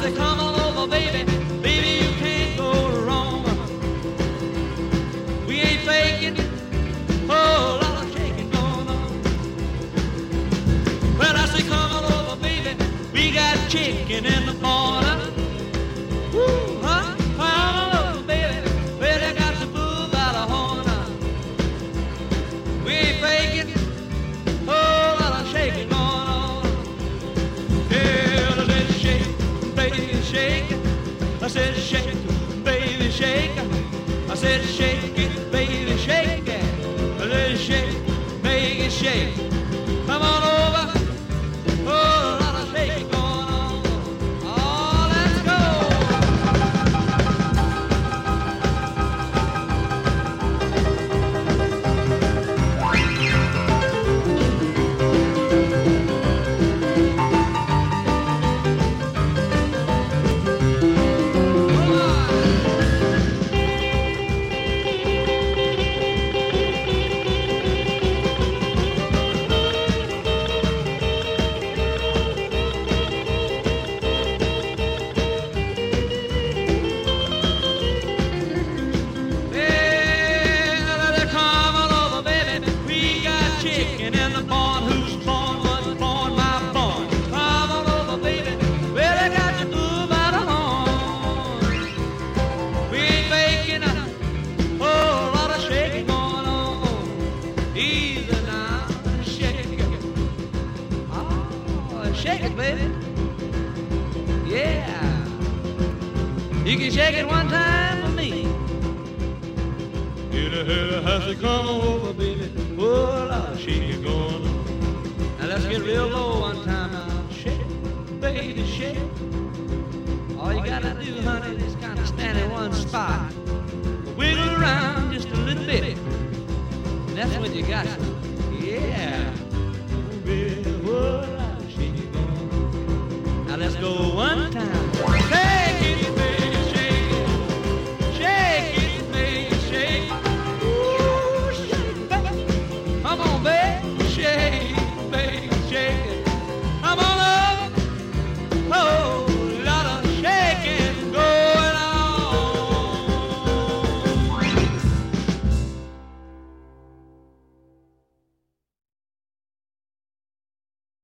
say, come on over, baby. Baby, you can't go wrong. We ain't faking. Oh, lot of shaking going on. Well, I say, come on over, baby. We got chicken in the corner. Woo, huh? Come on over, baby. Well, they got the bull by the horn. We ain't faking. Oh, lot of shaking going on. Yeah, let's shake, baby, shake. I said, shake, baby, shake. I said, shake it, baby, shake it. Let's shake, make it shake. Come on over. Oh, a lot of shaking going on. Oh, let's go. Chicken in the barn, who's born was born, my born. Come on over, baby. Well, I got you through by the horn. We ain't making a whole lot of shaking going on. Easy now, shake it. Oh, shake it, baby. Yeah. You can shake it one time for me. It has to come over, baby. Oh, Lord, shake it going on. Now let's get real low one time now. Shake, baby, shake. All you gotta do, honey, is kind of stand in one spot. Wiggle around just a little bit. And that's when you got it. Yeah. Baby, oh, Lord, shake it going on. Now let's go one time.